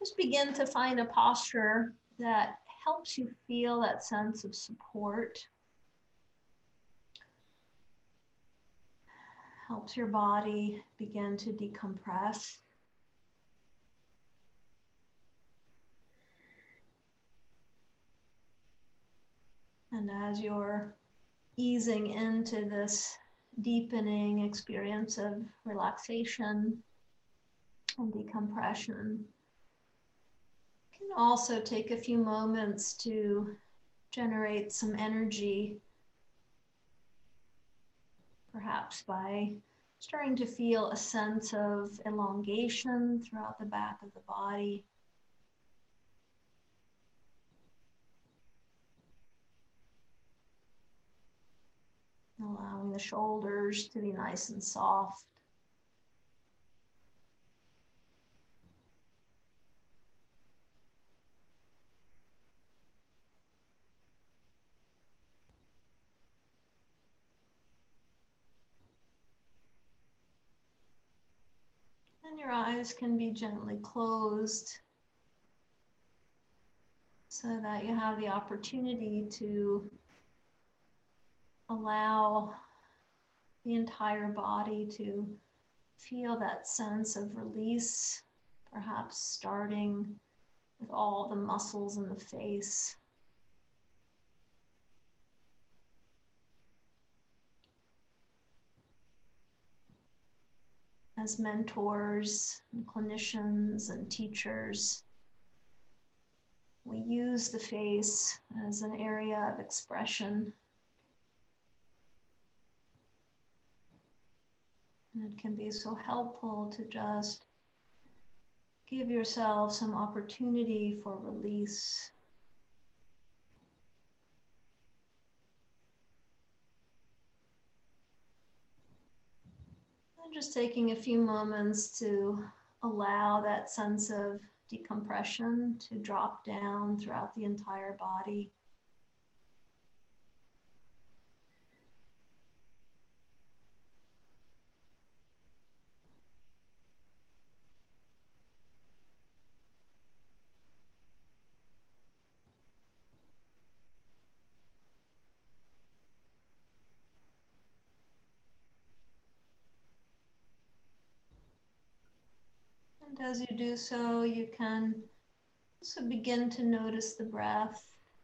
just begin to find a posture that helps you feel that sense of support, helps your body begin to decompress. And as you're easing into this deepening experience of relaxation and decompression, you can also take a few moments to generate some energy, perhaps by starting to feel a sense of elongation throughout the back of the body. Allowing the shoulders to be nice and soft. And your eyes can be gently closed so that you have the opportunity to allow the entire body to feel that sense of release, perhaps starting with all the muscles in the face. As mentors and clinicians and teachers, we use the face as an area of expression. And it can be so helpful to just give yourself some opportunity for release. And just taking a few moments to allow that sense of decompression to drop down throughout the entire body. And as you do so, you can also begin to notice the breath.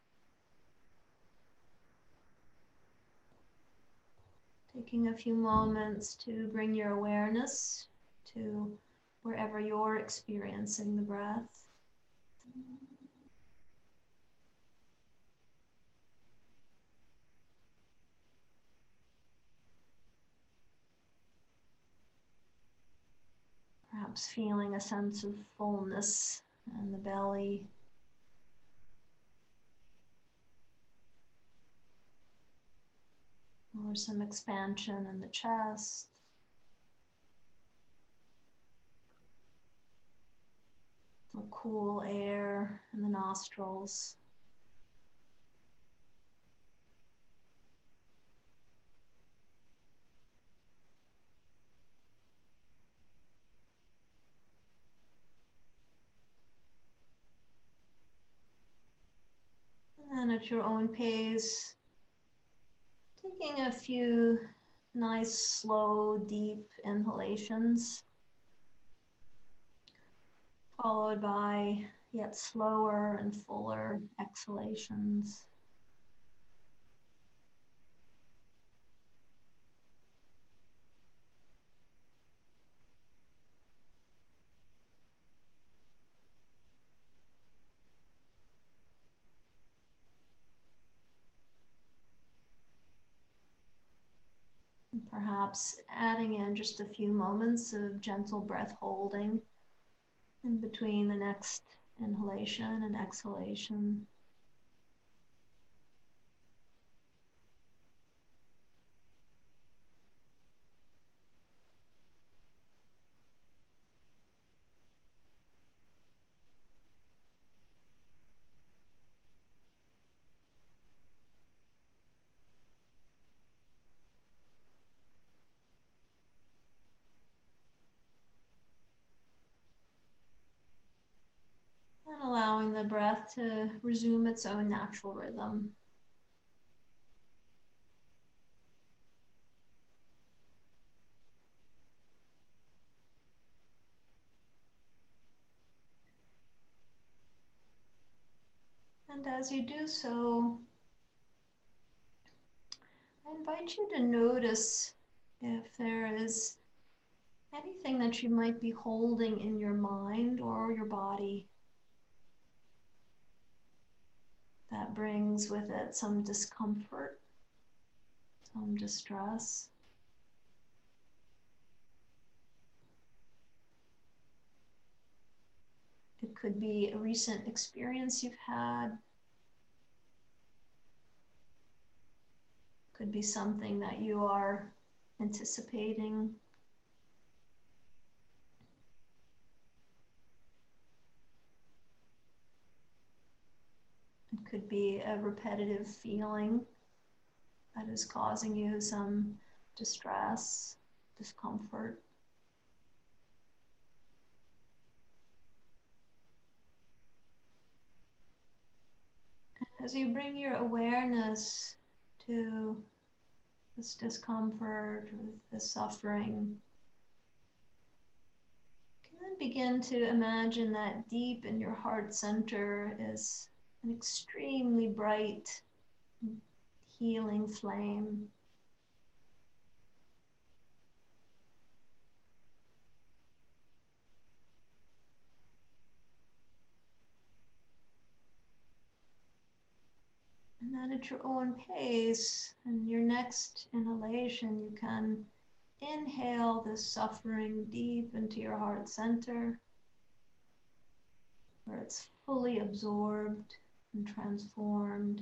Taking a few moments to bring your awareness to wherever you're experiencing the breath. Perhaps feeling a sense of fullness in the belly. Or some expansion in the chest. Some cool air in the nostrils. And at your own pace, taking a few nice, slow, deep inhalations, followed by yet slower and fuller exhalations. And perhaps adding in just a few moments of gentle breath holding in between the next inhalation and exhalation. breath to resume its own natural rhythm. And as you do so, I invite you to notice if there is anything that you might be holding in your mind or your body that brings with it some discomfort, some distress. It could be a recent experience you've had. Could be something that you are anticipating. It could be a repetitive feeling that is causing you some distress, discomfort. As you bring your awareness to this discomfort, or this suffering, you can then begin to imagine that deep in your heart center is an extremely bright, healing flame. And then at your own pace, and your next inhalation, you can inhale this suffering deep into your heart center, where it's fully absorbed and transformed.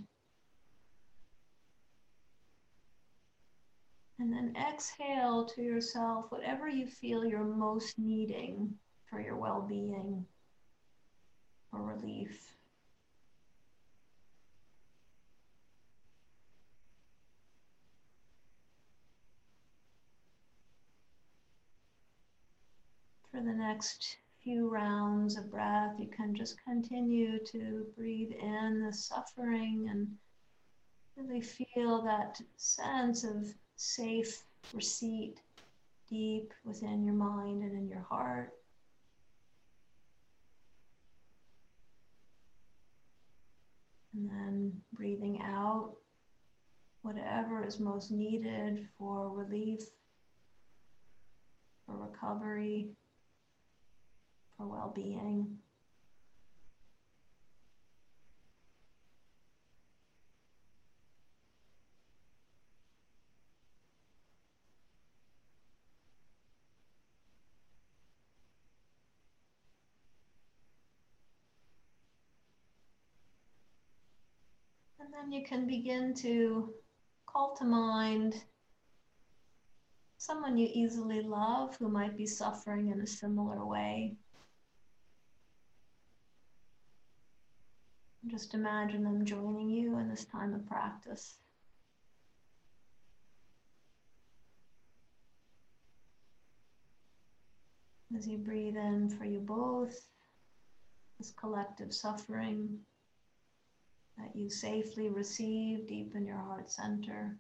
And then exhale to yourself whatever you feel you're most needing for your well-being or relief. For the next few rounds of breath, you can just continue to breathe in the suffering and really feel that sense of safe receipt deep within your mind and in your heart. And then breathing out whatever is most needed for relief, for recovery, for well-being. And then you can begin to call to mind someone you easily love who might be suffering in a similar way. Just imagine them joining you in this time of practice. As you breathe in for you both, this collective suffering that you safely receive deep in your heart center,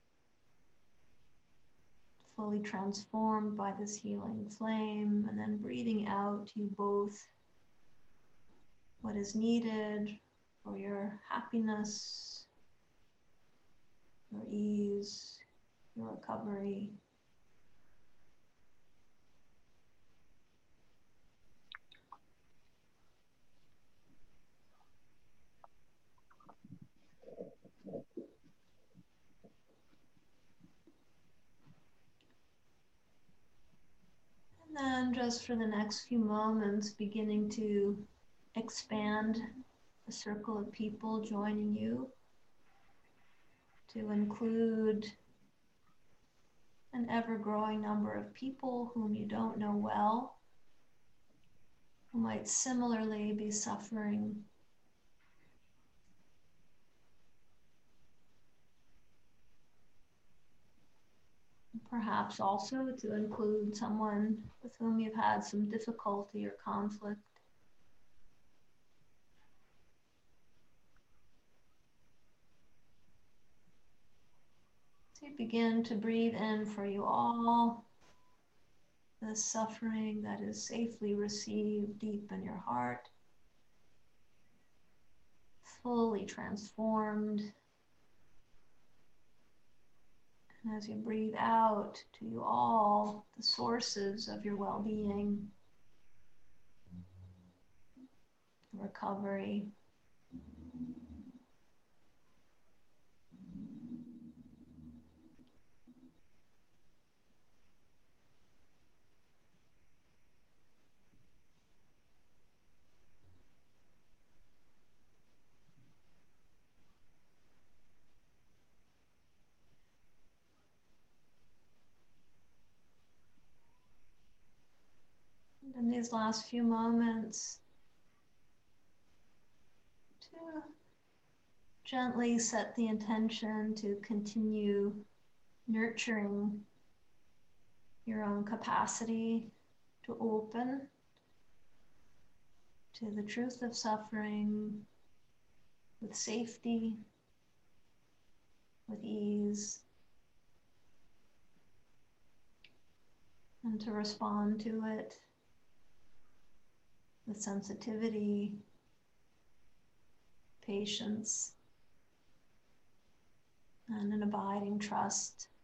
fully transformed by this healing flame, and then breathing out to you both what is needed for your happiness, your ease, your recovery. And then just for the next few moments, beginning to expand the circle of people joining you to include an ever-growing number of people whom you don't know well, who might similarly be suffering. Perhaps also to include someone with whom you've had some difficulty or conflict. So you begin to breathe in for you all the suffering that is safely received deep in your heart, fully transformed. And as you breathe out to you all the sources of your well-being, recovery. And in these last few moments, to gently set the intention to continue nurturing your own capacity to open to the truth of suffering with safety, with ease, and to respond to it with sensitivity, patience, and an abiding trust